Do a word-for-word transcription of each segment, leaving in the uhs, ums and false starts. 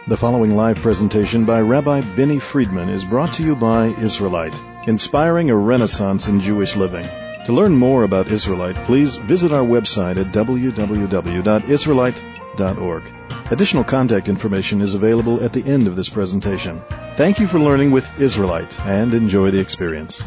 The following live presentation by Rabbi Benny Friedman is brought to you by Israelite, inspiring a renaissance in Jewish living. To learn more about Israelite, please visit our website at w w w dot israelite dot org. Additional contact information is available at the end of this presentation. Thank you for learning with Israelite, and enjoy the experience.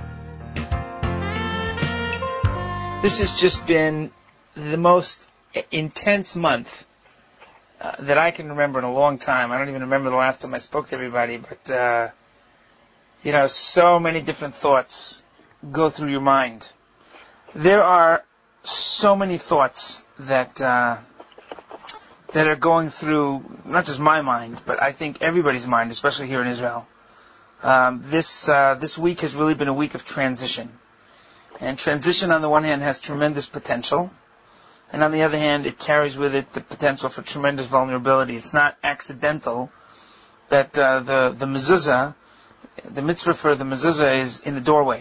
This has just been the most intense month uh, that I can remember in a long time. I don't even remember the last time I spoke to everybody, but, uh, you know, so many different thoughts go through your mind. There are so many thoughts that uh, that are going through not just my mind, but I think everybody's mind, especially here in Israel. Um, this uh, this week has really been a week of transition. And transition, on the one hand, has tremendous potential, and on the other hand, it carries with it the potential for tremendous vulnerability. It's not accidental that uh, the the mezuzah, the mitzvah for the mezuzah, is in the doorway.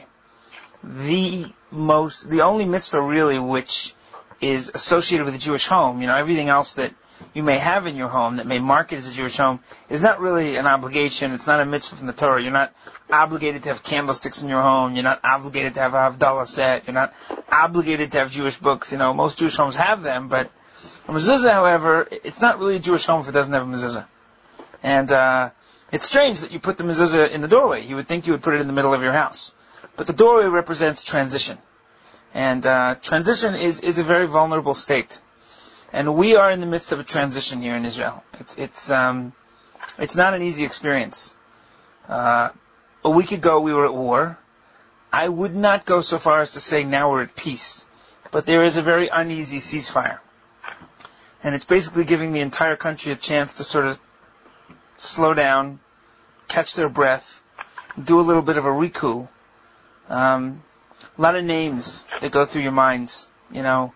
The most, the only mitzvah really which is associated with a Jewish home, you know, everything else that you may have in your home that may mark it as a Jewish home is not really an obligation. It's not a mitzvah from the Torah. You're not obligated to have candlesticks in your home. You're not obligated to have a Havdalah set. You're not obligated to have Jewish books. You know, most Jewish homes have them, but a mezuzah, however, it's not really a Jewish home if it doesn't have a mezuzah. And uh, it's strange that you put the mezuzah in the doorway. You would think you would put it in the middle of your house. But the doorway represents transition. And uh, transition is, is a very vulnerable state. And we are in the midst of a transition here in Israel. It's it's um it's not an easy experience. Uh, a week ago we were at war. I would not go so far as to say now we're at peace, but there is a very uneasy ceasefire, and it's basically giving the entire country a chance to sort of slow down, catch their breath, do a little bit of a recoup. Um, a lot of names that go through your minds, you know.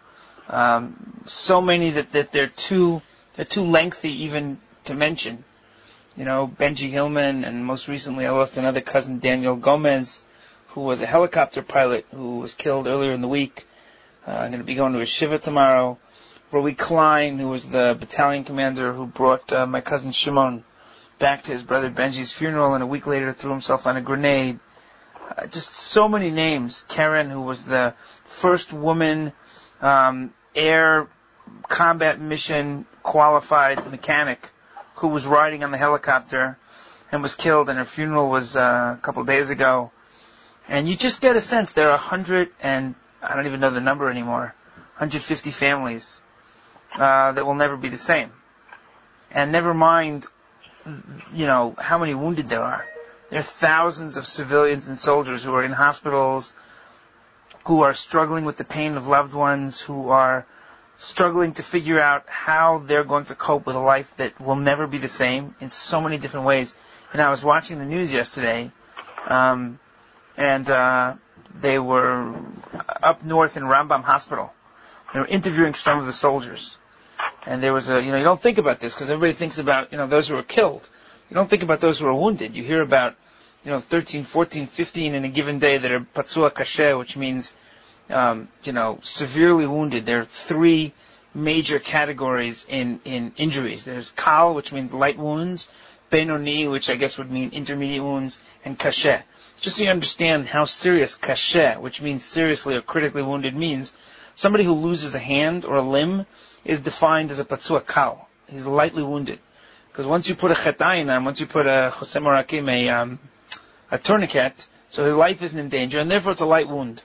Um, so many that, that they're too they're too lengthy even to mention. You know, Benji Hillman, and most recently I lost another cousin, Daniel Gomez, who was a helicopter pilot who was killed earlier in the week. Uh, I'm going to be going to a shiva tomorrow. Roy Klein, who was the battalion commander who brought uh, my cousin Shimon back to his brother Benji's funeral, and a week later threw himself on a grenade. Uh, just so many names. Karen, who was the first woman um, air combat mission qualified mechanic who was riding on the helicopter and was killed, and her funeral was uh, a couple of days ago. And you just get a sense there are a hundred, and I don't even know the number anymore, one hundred fifty families uh, that will never be the same. And never mind, you know, how many wounded there are. There are thousands of civilians and soldiers who are in hospitals, who are struggling with the pain of loved ones, who are struggling to figure out how they're going to cope with a life that will never be the same in so many different ways. And I was watching the news yesterday, um, and uh, they were up north in Rambam Hospital. They were interviewing some of the soldiers. And there was a, you know, you don't think about this because everybody thinks about, you know, those who are killed. You don't think about those who are wounded. You hear about, you know, thirteen, fourteen, fifteen in a given day that are patsua kashe, which means, um, you know, severely wounded. There are three major categories in, in injuries. There's kal, which means light wounds, benoni, which I guess would mean intermediate wounds, and kashe. Just so you understand how serious kashe, which means seriously or critically wounded, means, somebody who loses a hand or a limb is defined as a patsua kal. He's lightly wounded. Because once you put a chetayin on, once you put a chosem orakim, a, um, a tourniquet, so his life isn't in danger, and therefore it's a light wound.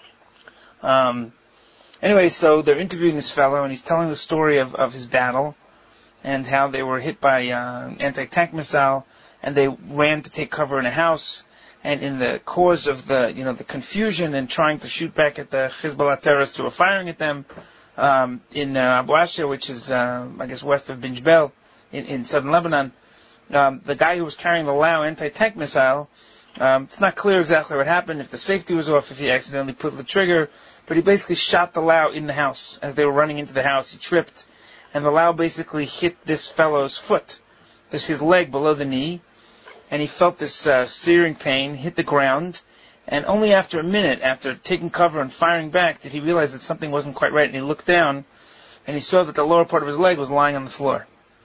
Um, anyway, so they're interviewing this fellow, and he's telling the story of, of his battle, and how they were hit by uh, an anti-tank missile, and they ran to take cover in a house, and in the cause of the, you know, the confusion and trying to shoot back at the Hezbollah terrorists who were firing at them, um, in uh, Abu Asher, which is, uh, I guess, west of Bin Jbel, in, in southern Lebanon, um, the guy who was carrying the Lao anti-tank missile, um, it's not clear exactly what happened, if the safety was off, if he accidentally pulled the trigger, but he basically shot the Lao in the house. As they were running into the house, he tripped, and the Lao basically hit this fellow's foot. There's his leg below the knee, and he felt this uh, searing pain, hit the ground, and only after a minute, after taking cover and firing back, did he realize that something wasn't quite right, and he looked down, and he saw that the lower part of his leg was lying on the floor.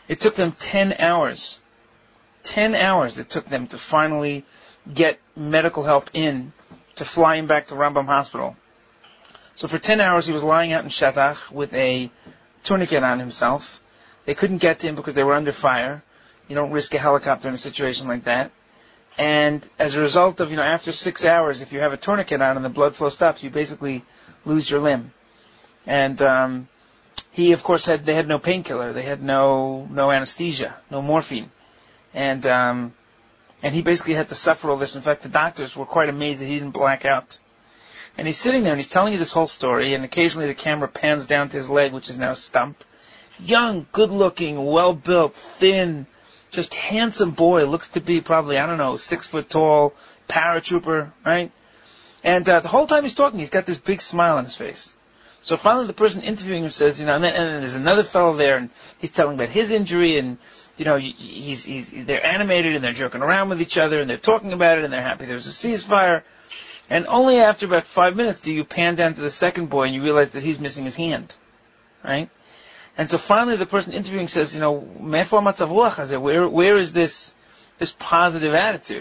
It took them ten hours. Ten hours it took them to finally get medical help in to fly him back to Rambam Hospital. So for ten hours he was lying out in Shatach with a tourniquet on himself. They couldn't get to him because they were under fire. You don't risk a helicopter in a situation like that. And as a result of, you know, after six hours, if you have a tourniquet on and the blood flow stops, you basically lose your limb. And um, he, of course, had they had no painkiller, they had no no anesthesia, no morphine, and um, and he basically had to suffer all this. In fact, the doctors were quite amazed that he didn't black out. And he's sitting there and he's telling you this whole story, and occasionally the camera pans down to his leg, which is now a stump. Young, good-looking, well-built, thin, just handsome boy, looks to be probably, I don't know, six foot tall, paratrooper, right? And uh, the whole time he's talking, he's got this big smile on his face. So finally the person interviewing him says, you know, and then, and then there's another fellow there, and he's telling about his injury, and, you know, he's, he's, they're animated, and they're joking around with each other, and they're talking about it, and they're happy there's a ceasefire. And only after about five minutes do you pan down to the second boy, and you realize that he's missing his hand, right? And so finally the person interviewing says, you know, where, where is this, this positive attitude?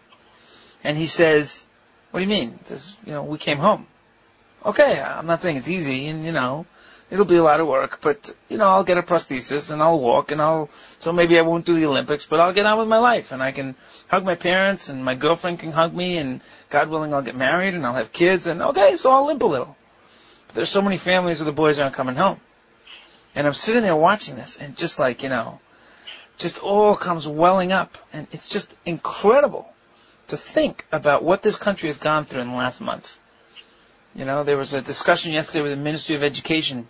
And he says, what do you mean? He says, you know, we came home. Okay, I'm not saying it's easy, and, you know, it'll be a lot of work, but, you know, I'll get a prosthesis, and I'll walk, and I'll, so maybe I won't do the Olympics, but I'll get on with my life, and I can hug my parents, and my girlfriend can hug me, and God willing, I'll get married, and I'll have kids, and okay, so I'll limp a little. But there's so many families where the boys aren't coming home. And I'm sitting there watching this, and just like, you know, just all comes welling up. And it's just incredible to think about what this country has gone through in the last month. You know, there was a discussion yesterday with the Ministry of Education,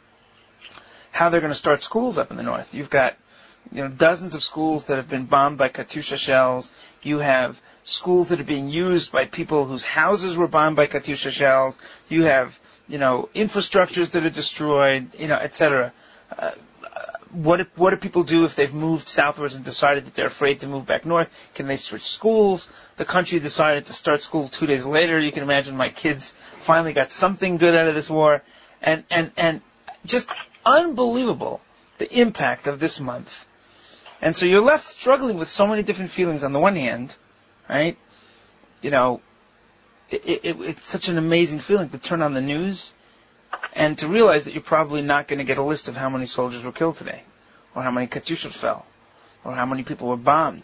how they're going to start schools up in the north. You've got, you know, dozens of schools that have been bombed by Katyusha shells. You have schools that are being used by people whose houses were bombed by Katyusha shells. You have, you know, infrastructures that are destroyed, you know, et cetera. Uh, what do, what do people do if they've moved southwards and decided that they're afraid to move back north? Can they switch schools? The country decided to start school two days later. You can imagine my kids finally got something good out of this war. And, and, and just unbelievable, the impact of this month. And so you're left struggling with so many different feelings on the one hand, right? You know, it, it, it's such an amazing feeling to turn on the news and to realize that you're probably not going to get a list of how many soldiers were killed today, or how many Katyushas fell, or how many people were bombed.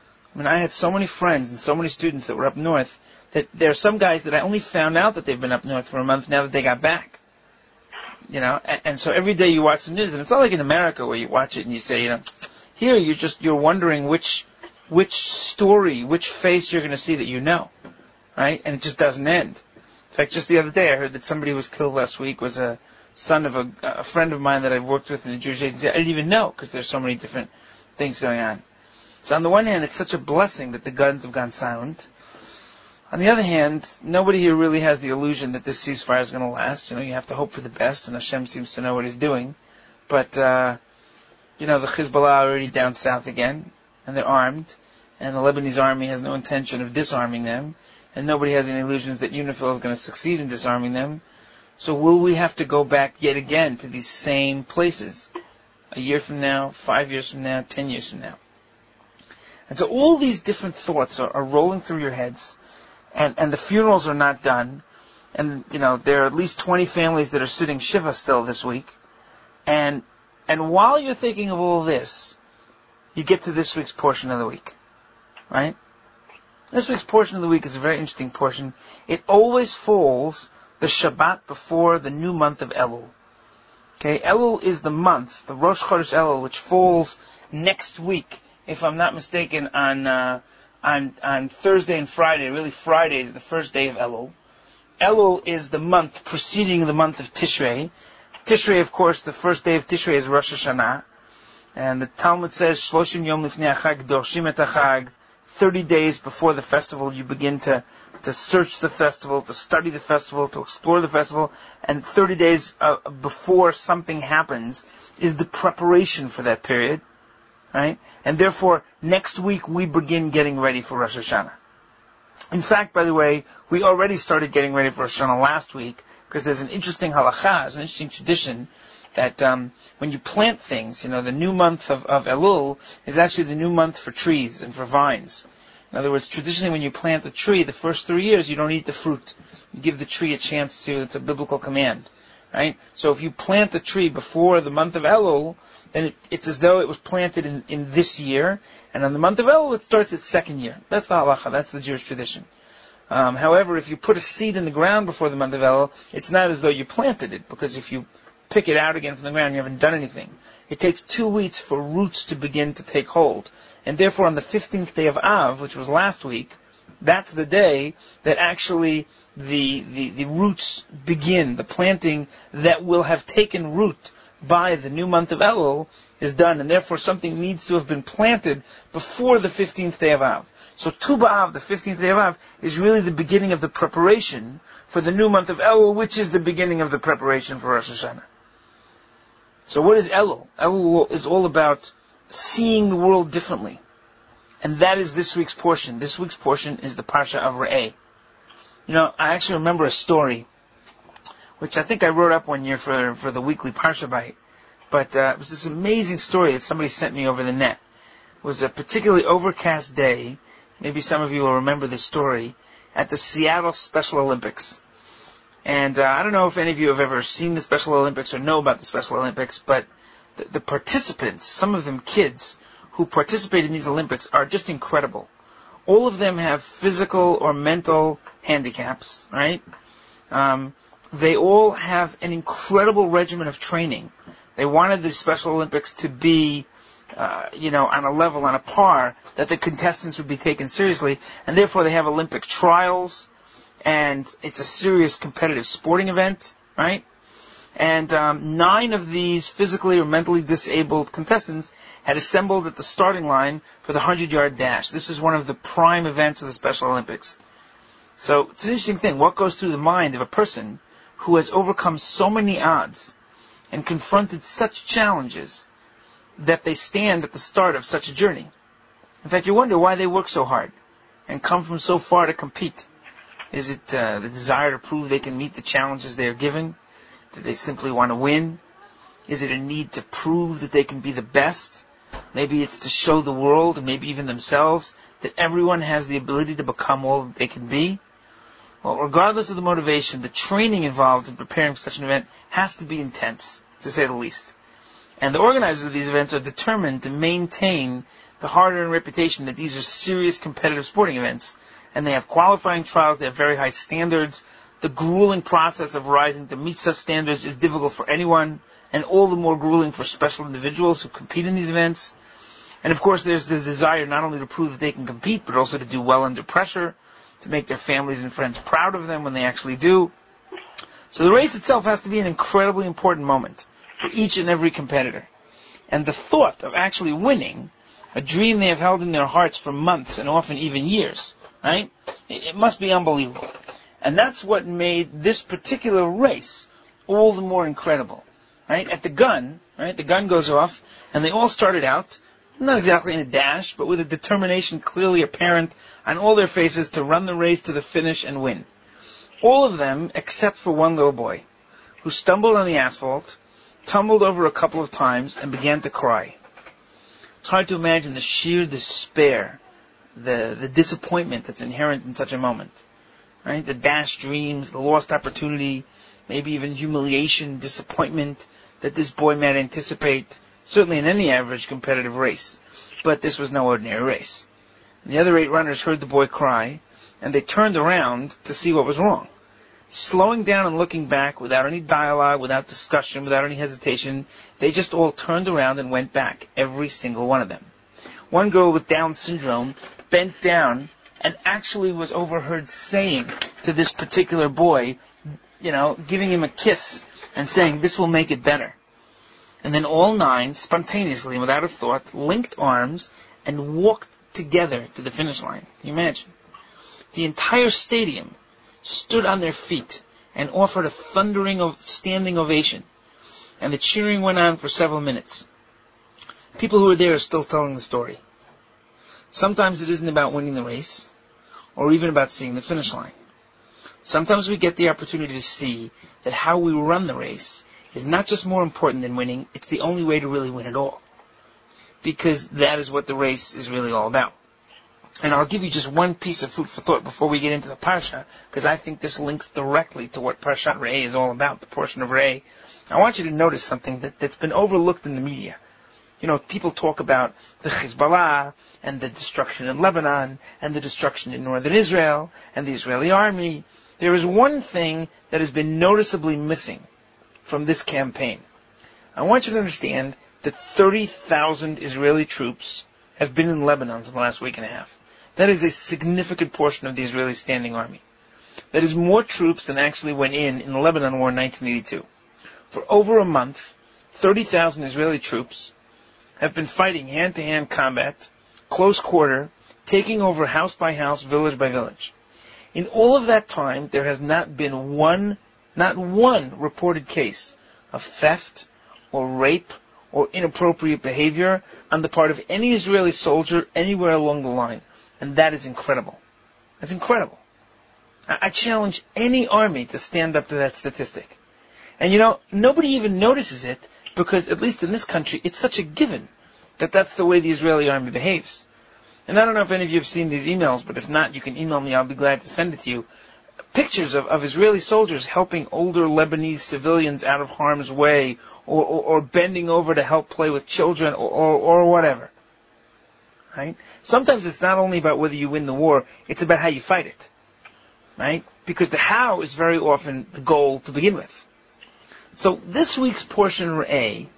I mean, I had so many friends and so many students that were up north that there are some guys that I only found out that they've been up north for a month now that they got back. You know, and, and so every day you watch the news, and it's not like in America where you watch it and you say, you know, here you're just, you're wondering which, which story, which face you're going to see that you know, right? And it just doesn't end. In fact, just the other day I heard that somebody who was killed last week was a son of a, a friend of mine that I've worked with in the Jewish agency. I didn't even know because there's so many different things going on. So on the one hand, it's such a blessing that the guns have gone silent. On the other hand, nobody here really has the illusion that this ceasefire is going to last. You know, you have to hope for the best, and Hashem seems to know what He's doing. But, uh, you know, the Hezbollah are already down south again, and they're armed, and the Lebanese army has no intention of disarming them. And nobody has any illusions that UNIFIL is going to succeed in disarming them. So will we have to go back yet again to these same places? A year from now, five years from now, ten years from now. And so all these different thoughts are, are rolling through your heads. And, and the funerals are not done. And, you know, there are at least twenty families that are sitting Shiva still this week. And, and while you're thinking of all this, you get to this week's portion of the week. Right? This week's portion of the week is a very interesting portion. It always falls the Shabbat before the new month of Elul. Okay, Elul is the month, the Rosh Chodesh Elul, which falls next week, if I'm not mistaken, on uh, on on Thursday and Friday. Really, Friday is the first day of Elul. Elul is the month preceding the month of Tishrei. Tishrei, of course, the first day of Tishrei is Rosh Hashanah. And the Talmud says, Shloshim Yom Lifnei Achag Dorshim Et Achag. Thirty days before the festival, you begin to, to search the festival, to study the festival, to explore the festival, and thirty days uh, before something happens is the preparation for that period, right? And therefore, next week we begin getting ready for Rosh Hashanah. In fact, by the way, we already started getting ready for Rosh Hashanah last week, because there's an interesting halakha, there's an interesting tradition, that um, when you plant things, you know, the new month of, of Elul is actually the new month for trees and for vines. In other words, traditionally when you plant a tree, the first three years you don't eat the fruit. You give the tree a chance to, it's a biblical command, right? So if you plant a tree before the month of Elul, then it, it's as though it was planted in, in this year, and on the month of Elul it starts its second year. That's the halacha, that's the Jewish tradition. Um, however, if you put a seed in the ground before the month of Elul, it's not as though you planted it, because if you pick it out again from the ground, you haven't done anything. It takes two weeks for roots to begin to take hold. And therefore, on the fifteenth day of Av, which was last week, that's the day that actually the, the, the roots begin. The planting that will have taken root by the new month of Elul is done, and therefore something needs to have been planted before the fifteenth day of Av. So Tu B'Av, the fifteenth day of Av, is really the beginning of the preparation for the new month of Elul, which is the beginning of the preparation for Rosh Hashanah. So what is Elul? Elul is all about seeing the world differently. And that is this week's portion. This week's portion is the Parsha of Re'eh. You know, I actually remember a story, which I think I wrote up one year for for the weekly Parsha Bite. But uh, it was this amazing story that somebody sent me over the net. It was a particularly overcast day, maybe some of you will remember this story, at the Seattle Special Olympics. And uh, I don't know if any of you have ever seen the Special Olympics or know about the Special Olympics, but the, the participants, some of them kids, who participate in these Olympics are just incredible. All of them have physical or mental handicaps, right? Um, they all have an incredible regimen of training. They wanted the Special Olympics to be, uh, you know, on a level, on a par, that the contestants would be taken seriously, and therefore they have Olympic trials, and it's a serious competitive sporting event, right? And um, nine of these physically or mentally disabled contestants had assembled at the starting line for the hundred-yard dash. This is one of the prime events of the Special Olympics. So it's an interesting thing. What goes through the mind of a person who has overcome so many odds and confronted such challenges that they stand at the start of such a journey? In fact, you wonder why they work so hard and come from so far to compete. Is it uh, the desire to prove they can meet the challenges they are given? Do they simply want to win? Is it a need to prove that they can be the best? Maybe it's to show the world, and maybe even themselves, that everyone has the ability to become all that they can be. Well, regardless of the motivation, the training involved in preparing for such an event has to be intense, to say the least. And the organizers of these events are determined to maintain the hard-earned reputation that these are serious competitive sporting events, and they have qualifying trials, they have very high standards. The grueling process of rising to meet such standards is difficult for anyone, and all the more grueling for special individuals who compete in these events. And of course, there's the desire not only to prove that they can compete, but also to do well under pressure, to make their families and friends proud of them when they actually do. So the race itself has to be an incredibly important moment for each and every competitor. And the thought of actually winning, a dream they have held in their hearts for months and often even years, right? It must be unbelievable. And that's what made this particular race all the more incredible, right? At the gun, right, the gun goes off, and they all started out, not exactly in a dash, but with a determination clearly apparent on all their faces to run the race to the finish and win. All of them, except for one little boy, who stumbled on the asphalt, tumbled over a couple of times, and began to cry. It's hard to imagine the sheer despair, the, the disappointment that's inherent in such a moment. Right? The dashed dreams, the lost opportunity, maybe even humiliation, disappointment that this boy might anticipate, certainly in any average competitive race. But this was no ordinary race. And the other eight runners heard the boy cry, and they turned around to see what was wrong. Slowing down and looking back without any dialogue, without discussion, without any hesitation, they just all turned around and went back, every single one of them. One girl with Down syndrome bent down and actually was overheard saying to this particular boy, you know, giving him a kiss and saying, "This will make it better." And then all nine, spontaneously, without a thought, linked arms and walked together to the finish line. Can you imagine? The entire stadium stood on their feet and offered a thundering standing ovation. And the cheering went on for several minutes. People who were there are still telling the story. Sometimes it isn't about winning the race, or even about seeing the finish line. Sometimes we get the opportunity to see that how we run the race is not just more important than winning, it's the only way to really win at all. Because that is what the race is really all about. And I'll give you just one piece of food for thought before we get into the Parsha, because I think this links directly to what Parshat Re'eh is all about, the portion of Re'eh. I want you to notice something that, that's been overlooked in the media. You know, people talk about the Hezbollah, and the destruction in Lebanon, and the destruction in northern Israel, and the Israeli army. There is one thing that has been noticeably missing from this campaign. I want you to understand that thirty thousand Israeli troops have been in Lebanon for the last week and a half. That is a significant portion of the Israeli standing army. That is more troops than actually went in in the Lebanon War in nineteen eighty-two. For over a month, thirty thousand Israeli troops have been fighting hand-to-hand combat, close quarter, taking over house by house, village by village. In all of that time, there has not been one, not one reported case of theft or rape or inappropriate behavior on the part of any Israeli soldier anywhere along the line. And that is incredible. That's incredible. I, I challenge any army to stand up to that statistic. And you know, nobody even notices it because, at least in this country, it's such a given that that's the way the Israeli army behaves. And I don't know if any of you have seen these emails, but if not, you can email me. I'll be glad to send it to you. Pictures of, of Israeli soldiers helping older Lebanese civilians out of harm's way, or, or, or bending over to help play with children, or, or, or whatever. Right? Sometimes it's not only about whether you win the war, it's about how you fight it. Right? Because the how is very often the goal to begin with. So this week's portion Re'eh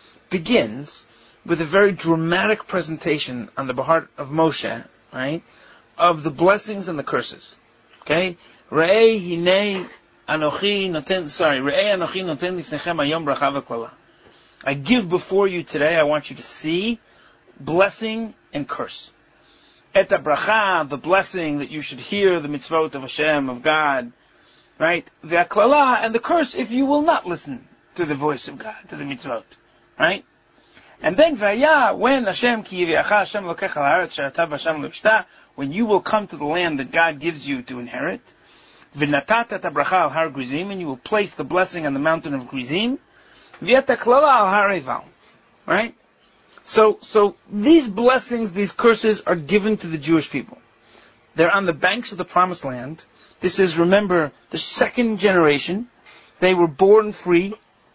begins with a very dramatic presentation on the Behar of Moshe, right, of the blessings and the curses. Okay? Re'eh hinei anochi noten, sorry, Re'eh anochi noten lifnechem hayom bracha v'klala. I give before you today, I want you to see blessing and curse. Et bracha, the blessing that you should hear the mitzvot of Hashem, of God, right? V'klala, and the curse if you will not listen to the voice of God, to the mitzvot, right? And then v'aya, when Hashem ki yiviacha Hashem lokecha la'aretz she'ata b'Hashem l'pshta, when you will come to the land that God gives you to inherit, v'natat et bracha al har Grizim, and you will place the blessing on the mountain of Grizim, v'et klala al har Eival, right? So, so these blessings, these curses are given to the Jewish people. They're on the banks of the Promised Land. This is, remember, the second generation. They were born free.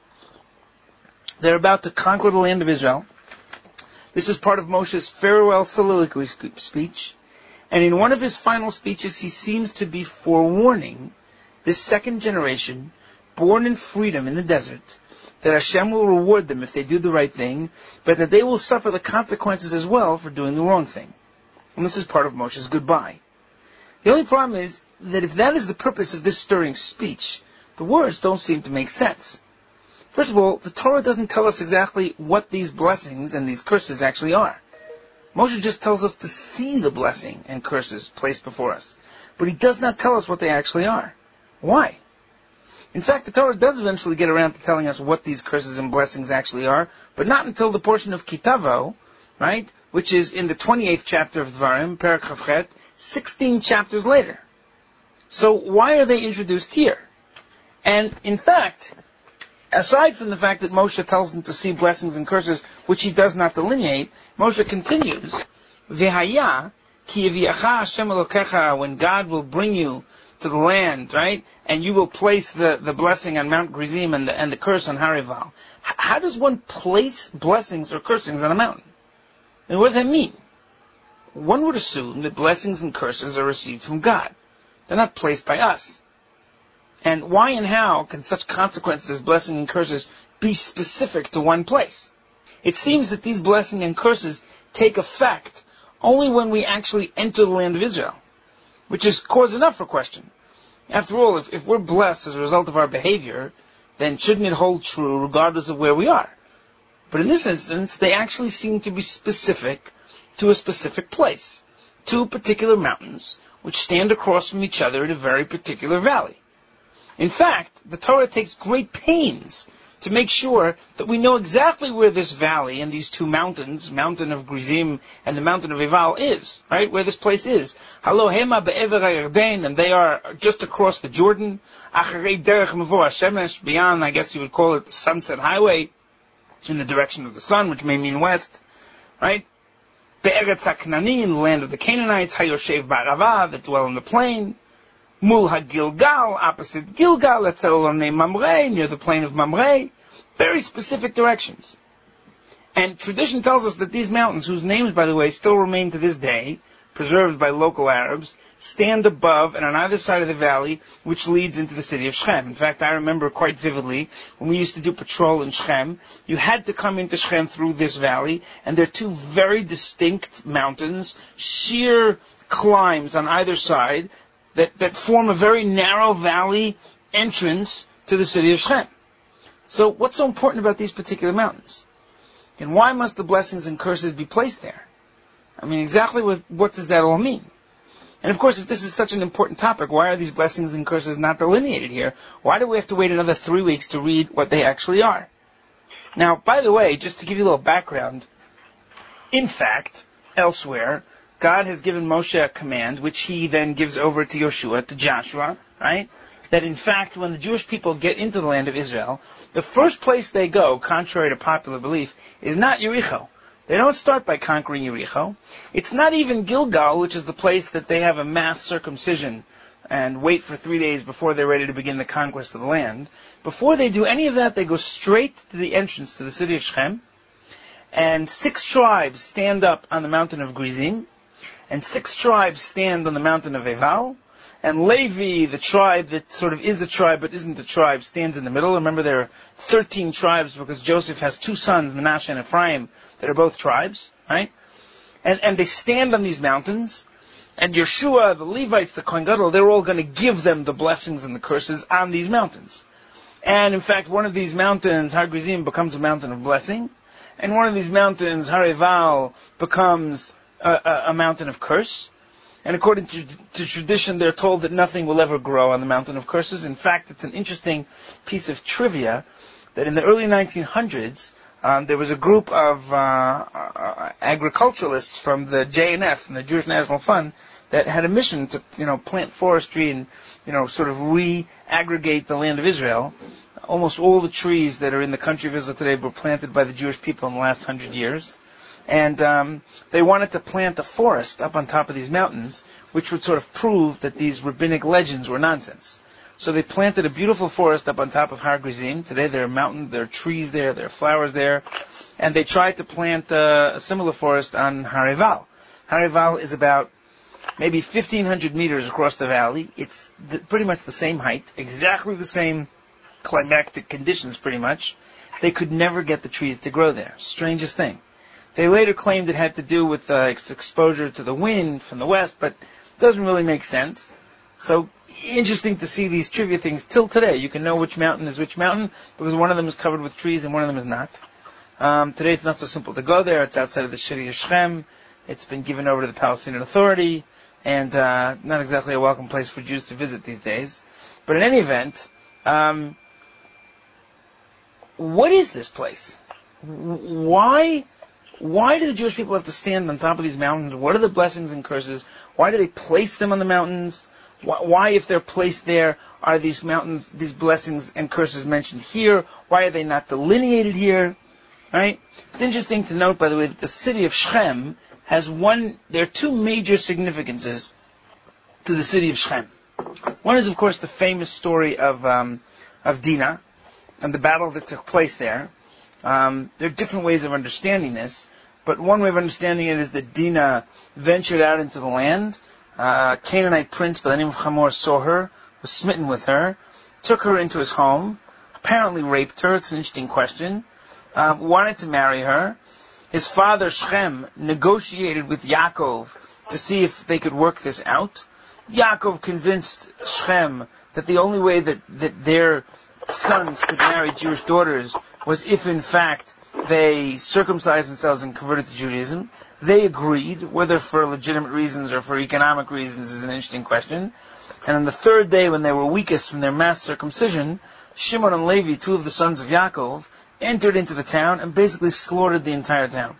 They're about to conquer the land of Israel. This is part of Moshe's farewell soliloquy speech. And in one of his final speeches, he seems to be forewarning this second generation, born in freedom in the desert, that Hashem will reward them if they do the right thing, but that they will suffer the consequences as well for doing the wrong thing. And this is part of Moshe's goodbye. The only problem is that if that is the purpose of this stirring speech, the words don't seem to make sense. First of all, the Torah doesn't tell us exactly what these blessings and these curses actually are. Moshe just tells us to see the blessing and curses placed before us. But he does not tell us what they actually are. Why? In fact, the Torah does eventually get around to telling us what these curses and blessings actually are, but not until the portion of Kitavo, right, which is in the twenty-eighth chapter of Dvarim, Perek Chavchet, sixteen chapters later. So why are they introduced here? And in fact, aside from the fact that Moshe tells them to see blessings and curses, which he does not delineate, Moshe continues, V'haya ki yiviacha Hashem Elokecha, when God will bring you to the land, right? And you will place the, the blessing on Mount Gerizim and the, and the curse on Har Eival. H- how does one place blessings or cursings on a mountain? And what does that mean? One would assume that blessings and curses are received from God. They're not placed by us. And why and how can such consequences as blessing and curses be specific to one place? It seems that these blessings and curses take effect only when we actually enter the land of Israel, which is cause enough for question. After all, if, if we're blessed as a result of our behavior, then shouldn't it hold true regardless of where we are? But in this instance, they actually seem to be specific to a specific place, two particular mountains, which stand across from each other in a very particular valley. In fact, the Torah takes great pains to make sure that we know exactly where this valley and these two mountains, mountain of Grizim and the mountain of Eval, is, right? Where this place is. Halohema be'ever ha'Yarden, and they are just across the Jordan. Acharei derech mevo hashemesh, beyond, I guess you would call it the Sunset Highway, in the direction of the sun, which may mean west, right? Be'eretz ha'Knani, in the land of the Canaanites, Hayoshev ba'Arava, that dwell in the plain. Mul ha-Gilgal, opposite Gilgal, that's Elonei Mamre, near the plain of Mamre. Very specific directions. And tradition tells us that these mountains, whose names, by the way, still remain to this day, preserved by local Arabs, stand above and on either side of the valley, which leads into the city of Shechem. In fact, I remember quite vividly, when we used to do patrol in Shechem, you had to come into Shechem through this valley, and there are two very distinct mountains, sheer climbs on either side, that, that form a very narrow valley entrance to the city of Shechem. So what's so important about these particular mountains? And why must the blessings and curses be placed there? I mean, exactly what, what does that all mean? And of course, if this is such an important topic, why are these blessings and curses not delineated here? Why do we have to wait another three weeks to read what they actually are? Now, by the way, just to give you a little background, in fact, elsewhere, God has given Moshe a command, which he then gives over to Yoshua, to Joshua, right? That in fact, when the Jewish people get into the land of Israel, the first place they go, contrary to popular belief, is not Yericho. They don't start by conquering Yericho. It's not even Gilgal, which is the place that they have a mass circumcision and wait for three days before they're ready to begin the conquest of the land. Before they do any of that, they go straight to the entrance to the city of Shechem, and six tribes stand up on the mountain of Grizim, and six tribes stand on the mountain of Eval, and Levi, the tribe that sort of is a tribe but isn't a tribe, stands in the middle. Remember, there are thirteen tribes because Joseph has two sons, Manasseh and Ephraim, that are both tribes, right? And and they stand on these mountains, and Yeshua, the Levites, the Kohen Gadol, they're all going to give them the blessings and the curses on these mountains. And in fact, one of these mountains, Har Grizim, becomes a mountain of blessing, and one of these mountains, Har Eval, becomes a, a, a mountain of curse. And according to, to tradition, they're told that nothing will ever grow on the mountain of curses. In fact, it's an interesting piece of trivia that in the early nineteen hundreds, um, there was a group of uh, uh, agriculturalists from the J N F, from the Jewish National Fund, that had a mission to, you know, plant forestry and, you know, sort of re-aggregate the land of Israel. Almost all the trees that are in the country of Israel today were planted by the Jewish people in the last hundred years. And um, they wanted to plant a forest up on top of these mountains, which would sort of prove that these rabbinic legends were nonsense. So they planted a beautiful forest up on top of Har Grizim. Today there are mountains, there are trees there, there are flowers there. And they tried to plant uh, a similar forest on Har Eval. Har Eval is about maybe fifteen hundred meters across the valley. It's the, pretty much the same height, exactly the same climactic conditions pretty much. They could never get the trees to grow there. Strangest thing. They later claimed it had to do with uh, exposure to the wind from the west, but it doesn't really make sense. So, interesting to see these trivia things till today. You can know which mountain is which mountain, because one of them is covered with trees and one of them is not. Um, today it's not so simple to go there. It's outside of the city of Shechem. It's been given over to the Palestinian Authority, and uh, not exactly a welcome place for Jews to visit these days. But in any event, um, what is this place? Why... Why do the Jewish people have to stand on top of these mountains? What are the blessings and curses? Why do they place them on the mountains? Why, if they're placed there, are these mountains, these blessings and curses mentioned here? Why are they not delineated here? Right? It's interesting to note, by the way, that the city of Shechem has one, there are two major significances to the city of Shechem. One is, of course, the famous story of, um, of Dinah and the battle that took place there. Um, there are different ways of understanding this, but one way of understanding it is that Dinah ventured out into the land. Uh, a Canaanite prince by the name of Hamor saw her, was smitten with her, took her into his home, apparently raped her. It's an interesting question. Um, wanted to marry her. His father Shechem negotiated with Yaakov to see if they could work this out. Yaakov convinced Shechem that the only way that, that their sons could marry Jewish daughters was if, in fact, they circumcised themselves and converted to Judaism. They agreed, whether for legitimate reasons or for economic reasons is an interesting question. And on the third day, when they were weakest from their mass circumcision, Shimon and Levi, two of the sons of Yaakov, entered into the town and basically slaughtered the entire town.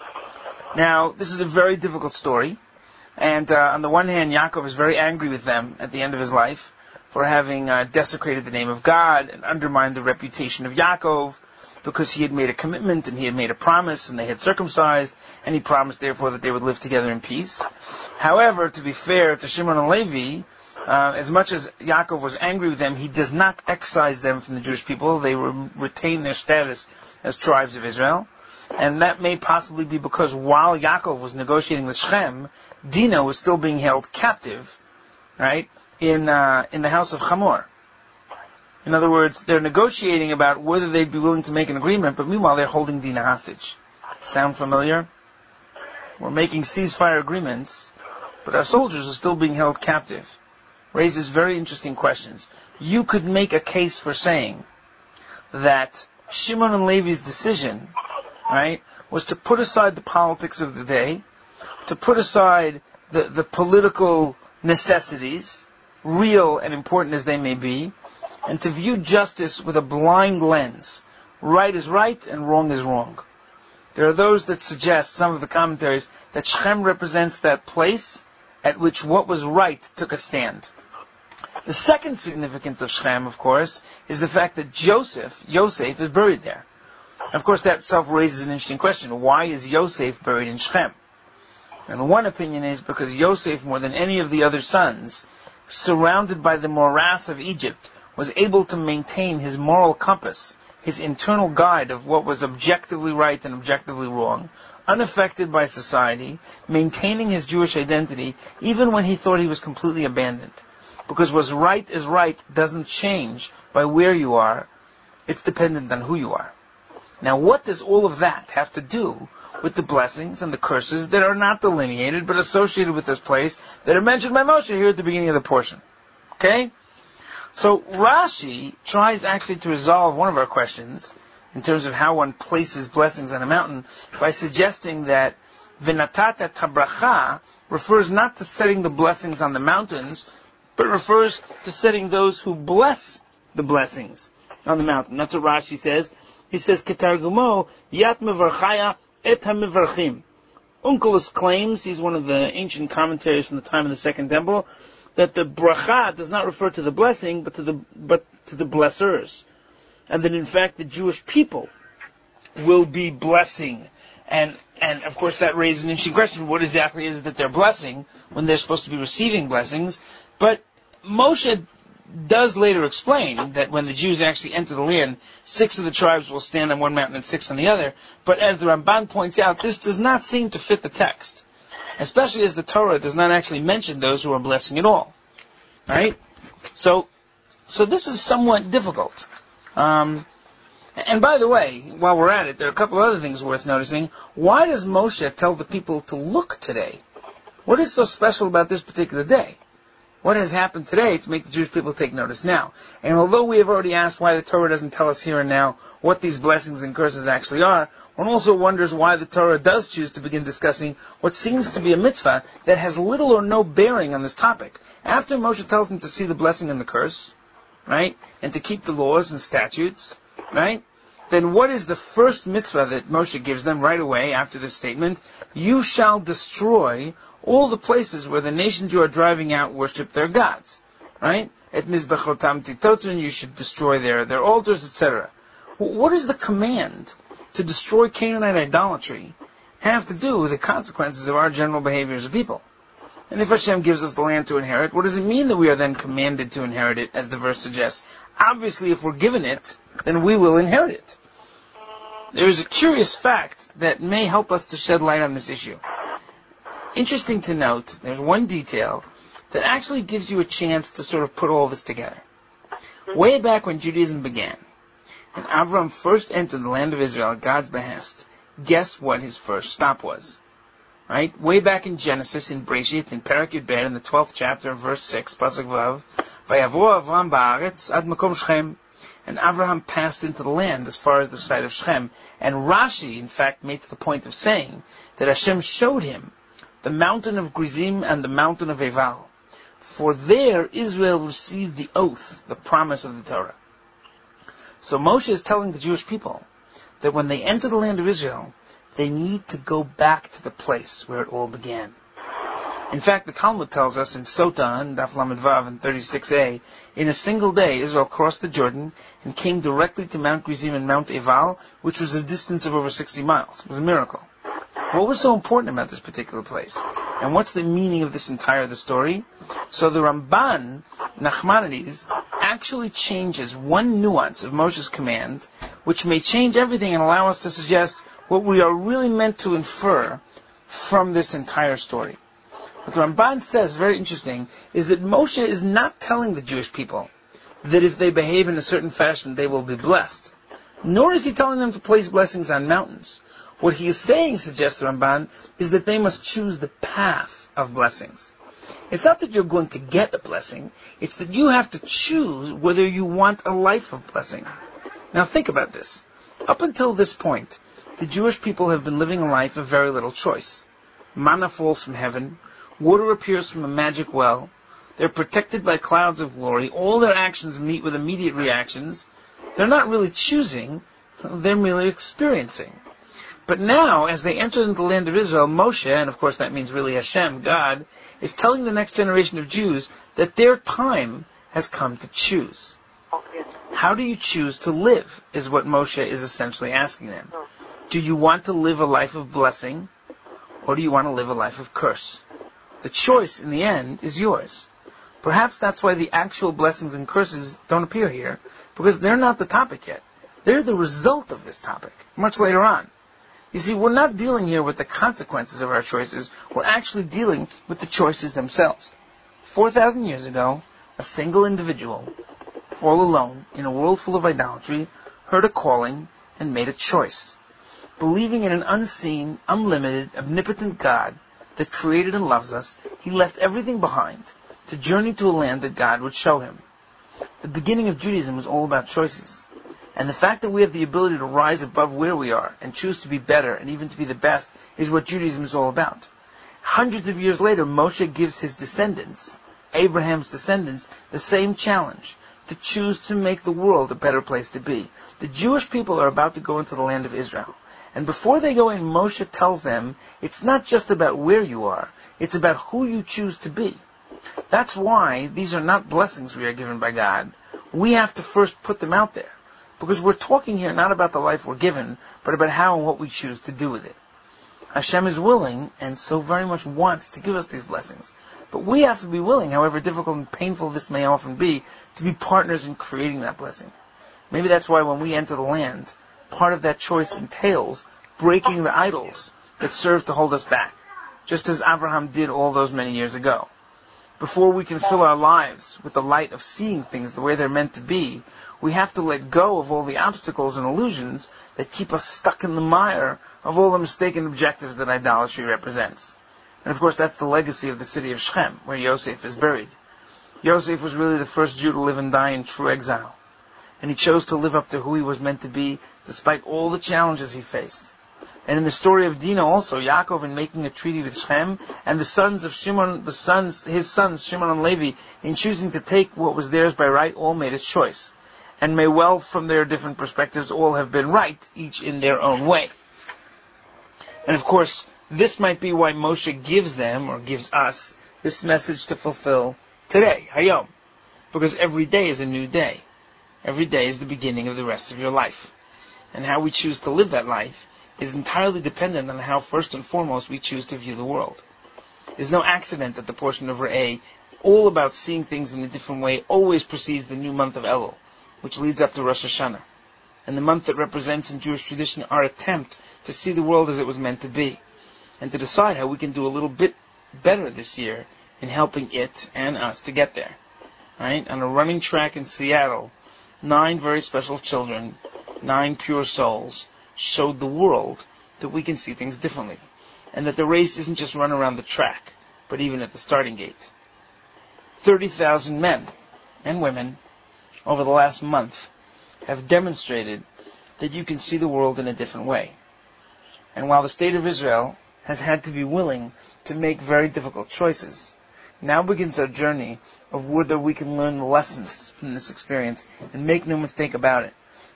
Now, this is a very difficult story, and uh, on the one hand, Yaakov is very angry with them at the end of his life for having uh, desecrated the name of God and undermined the reputation of Yaakov, because he had made a commitment and he had made a promise and they had circumcised, and he promised therefore that they would live together in peace. However, to be fair to Shimon and Levi, uh, as much as Yaakov was angry with them, he does not excise them from the Jewish people. They re- retain their status as tribes of Israel. And that may possibly be because while Yaakov was negotiating with Shechem, Dinah was still being held captive, right, in uh, in the house of Hamor. In other words, they're negotiating about whether they'd be willing to make an agreement, but meanwhile they're holding Dinah hostage. Sound familiar? We're making ceasefire agreements, but our soldiers are still being held captive. Raises very interesting questions. You could make a case for saying that Shimon and Levi's decision, right, was to put aside the politics of the day, to put aside the, the political necessities, real and important as they may be, and to view justice with a blind lens. Right is right and wrong is wrong. There are those that suggest, some of the commentaries, that Shechem represents that place at which what was right took a stand. The second significance of Shechem, of course, is the fact that Joseph, Yosef, is buried there. Of course, that itself raises an interesting question. Why is Yosef buried in Shechem? And one opinion is because Yosef, more than any of the other sons, surrounded by the morass of Egypt, was able to maintain his moral compass, his internal guide of what was objectively right and objectively wrong, unaffected by society, maintaining his Jewish identity, even when he thought he was completely abandoned. Because what's right is right doesn't change by where you are, it's dependent on who you are. Now, what does all of that have to do with the blessings and the curses that are not delineated, but associated with this place, that are mentioned by Moshe here at the beginning of the portion? Okay? So Rashi tries actually to resolve one of our questions in terms of how one places blessings on a mountain by suggesting that V'natata tabracha refers not to setting the blessings on the mountains, but refers to setting those who bless the blessings on the mountain. That's what Rashi says. He says, Ketargumo yat mevarchaya et ha-mevarchim. Onkelos claims, he's one of the ancient commentaries from the time of the Second Temple, that the bracha does not refer to the blessing, but to the but to the blessers, and that in fact the Jewish people will be blessing, and and of course that raises an interesting question: what exactly is it that they're blessing when they're supposed to be receiving blessings? But Moshe does later explain that when the Jews actually enter the land, six of the tribes will stand on one mountain and six on the other. But as the Ramban points out, this does not seem to fit the text, especially as the Torah does not actually mention those who are blessing at all. Right? So, so this is somewhat difficult. Um, and by the way, while we're at it, there are a couple of other things worth noticing. Why does Moshe tell the people to look today? What is so special about this particular day? What has happened today to make the Jewish people take notice now? And although we have already asked why the Torah doesn't tell us here and now what these blessings and curses actually are, one also wonders why the Torah does choose to begin discussing what seems to be a mitzvah that has little or no bearing on this topic. After Moshe tells them to see the blessing and the curse, right, and to keep the laws and statutes, right, then what is the first mitzvah that Moshe gives them right away after this statement? You shall destroy all the places where the nations you are driving out worship their gods, right? At mizbechotam titotzin, you should destroy their, their altars, et cetera. What does the command to destroy Canaanite idolatry have to do with the consequences of our general behavior as a people? And if Hashem gives us the land to inherit, what does it mean that we are then commanded to inherit it, as the verse suggests? Obviously, if we're given it, then we will inherit it. There is a curious fact that may help us to shed light on this issue. Interesting to note, there's one detail that actually gives you a chance to sort of put all this together. Way back when Judaism began, and Avram first entered the land of Israel at God's behest, guess what his first stop was? Right? Way back in Genesis, in Breshit, in Perek Yudbet, in the twelfth chapter, verse six, Pasuk Vav, Vayavo Avram ba'aretz ad makom Shechem. And Abraham passed into the land as far as the site of Shechem. And Rashi, in fact, makes the point of saying that Hashem showed him the mountain of Grizim and the mountain of Eval. For there Israel received the oath, the promise of the Torah. So Moshe is telling the Jewish people that when they enter the land of Israel, they need to go back to the place where it all began. In fact, the Talmud tells us in Sotah, in Daf Lamed Vav, in thirty-six a, in a single day, Israel crossed the Jordan and came directly to Mount Gerizim and Mount Eval, which was a distance of over sixty miles. It was a miracle. What was so important about this particular place? And what's the meaning of this entire the story? So the Ramban, Nachmanides, actually changes one nuance of Moshe's command, which may change everything and allow us to suggest what we are really meant to infer from this entire story. What the Ramban says, very interesting, is that Moshe is not telling the Jewish people that if they behave in a certain fashion, they will be blessed. Nor is he telling them to place blessings on mountains. What he is saying, suggests the Ramban, is that they must choose the path of blessings. It's not that you're going to get a blessing, it's that you have to choose whether you want a life of blessing. Now think about this. Up until this point, the Jewish people have been living a life of very little choice. Manna falls from heaven, water appears from a magic well, they're protected by clouds of glory, all their actions meet with immediate reactions. They're not really choosing, they're merely experiencing. But now, as they enter into the land of Israel, Moshe, and of course that means really Hashem, God, is telling the next generation of Jews that their time has come to choose. How do you choose to live, is what Moshe is essentially asking them. Do you want to live a life of blessing, or do you want to live a life of curse? The choice, in the end, is yours. Perhaps that's why the actual blessings and curses don't appear here, because they're not the topic yet. They're the result of this topic, much later on. You see, we're not dealing here with the consequences of our choices, we're actually dealing with the choices themselves. Four thousand years ago, a single individual, all alone, in a world full of idolatry, heard a calling and made a choice. Believing in an unseen, unlimited, omnipotent God that created and loves us, he left everything behind to journey to a land that God would show him. The beginning of Judaism was all about choices. And the fact that we have the ability to rise above where we are and choose to be better and even to be the best is what Judaism is all about. Hundreds of years later, Moshe gives his descendants, Abraham's descendants, the same challenge, to choose to make the world a better place to be. The Jewish people are about to go into the land of Israel. And before they go in, Moshe tells them, it's not just about where you are, it's about who you choose to be. That's why these are not blessings we are given by God. We have to first put them out there. Because we're talking here not about the life we're given, but about how and what we choose to do with it. Hashem is willing, and so very much wants to give us these blessings. But we have to be willing, however difficult and painful this may often be, to be partners in creating that blessing. Maybe that's why when we enter the land, part of that choice entails breaking the idols that serve to hold us back, just as Abraham did all those many years ago. Before we can fill our lives with the light of seeing things the way they're meant to be, we have to let go of all the obstacles and illusions that keep us stuck in the mire of all the mistaken objectives that idolatry represents. And of course that's the legacy of the city of Shechem, where Yosef is buried. Yosef was really the first Jew to live and die in true exile. And he chose to live up to who he was meant to be, despite all the challenges he faced. And in the story of Dinah also, Yaakov, in making a treaty with Shechem, and the sons of Shimon, the sons, his sons, Shimon and Levi, in choosing to take what was theirs by right, all made a choice. And may well, from their different perspectives, all have been right, each in their own way. And of course, this might be why Moshe gives them, or gives us, this message to fulfill today, Hayom. Because every day is a new day. Every day is the beginning of the rest of your life. And how we choose to live that life is entirely dependent on how, first and foremost, we choose to view the world. There's no accident that the portion of Re'eh, all about seeing things in a different way, always precedes the new month of Elul, which leads up to Rosh Hashanah, and the month that represents in Jewish tradition our attempt to see the world as it was meant to be, and to decide how we can do a little bit better this year in helping it and us to get there. Right? On a running track in Seattle, nine very special children, nine pure souls, showed the world that we can see things differently, and that the race isn't just run around the track, but even at the starting gate. thirty thousand men and women over the last month have demonstrated that you can see the world in a different way. And while the state of Israel has had to be willing to make very difficult choices, now begins our journey of whether we can learn the lessons from this experience and make no mistake about it.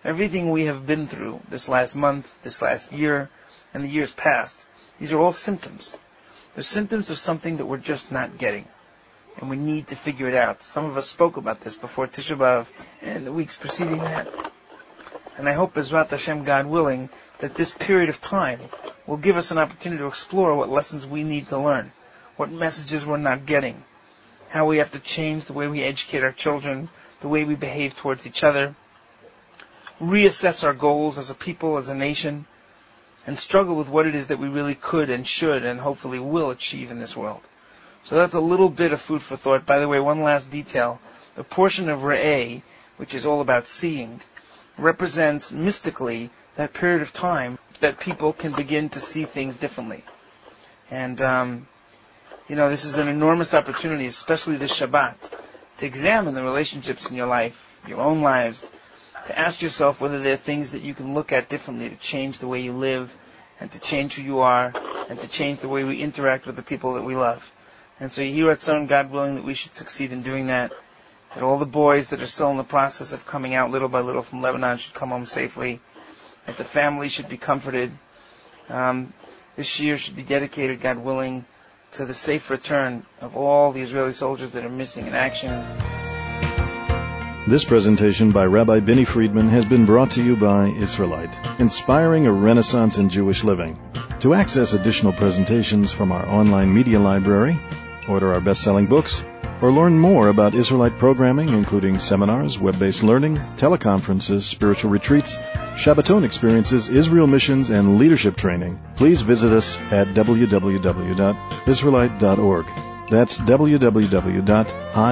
everything we have been through this last month, this last year, and the years past, these are all symptoms. They're symptoms of something that we're just not getting. And we need to figure it out. Some of us spoke about this before Tisha B'Av and the weeks preceding that. And I hope, Bezrat Hashem, God willing, that this period of time will give us an opportunity to explore what lessons we need to learn, what messages we're not getting, how we have to change the way we educate our children, the way we behave towards each other, reassess our goals as a people, as a nation, and struggle with what it is that we really could and should and hopefully will achieve in this world. So that's a little bit of food for thought. By the way, one last detail. The portion of Re'eh, which is all about seeing, represents mystically that period of time that people can begin to see things differently. And, um, you know, this is an enormous opportunity, especially this Shabbat, to examine the relationships in your life, your own lives, to ask yourself whether there are things that you can look at differently to change the way you live and to change who you are and to change the way we interact with the people that we love. And so you at Son, God willing, that we should succeed in doing that, that all the boys that are still in the process of coming out little by little from Lebanon should come home safely, that the family should be comforted. Um, this year should be dedicated, God willing, to the safe return of all the Israeli soldiers that are missing in action. This presentation by Rabbi Binny Friedman has been brought to you by Israelite, inspiring a renaissance in Jewish living. To access additional presentations from our online media library, order our best-selling books, or learn more about Israelite programming, including seminars, web-based learning, teleconferences, spiritual retreats, Shabbaton experiences, Israel missions, and leadership training, please visit us at w w w dot israelite dot org. That's w w w dot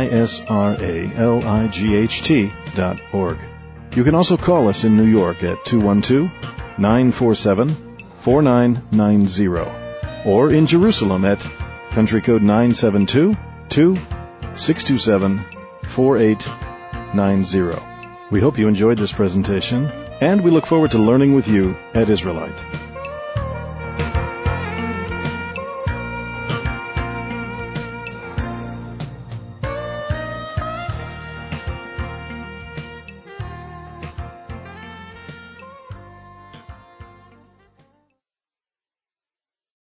israelight dot org. You can also call us in New York at two one two, nine four seven, four nine nine zero, or in Jerusalem at country code nine seven two, two six two seven, four eight nine zero. We hope you enjoyed this presentation, and we look forward to learning with you at Israelite.